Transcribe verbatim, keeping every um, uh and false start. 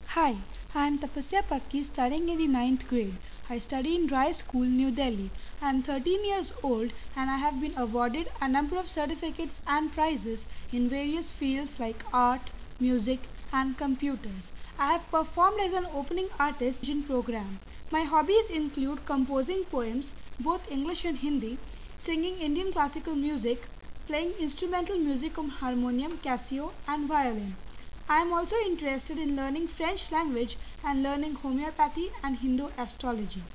Hi, I am Tapasya Pakki studying in the ninth grade. I study in Rai School, New Delhi. I am thirteen years old and I have been awarded a number of certificates and prizes in various fields like art, music, and computers. I have performed as an opening artist in program. My hobbies include composing poems, both English and Hindi, singing Indian classical music, playing instrumental music on harmonium, Casio, and violin. I am also interested in learning French language and learning homeopathy and Hindu astrology.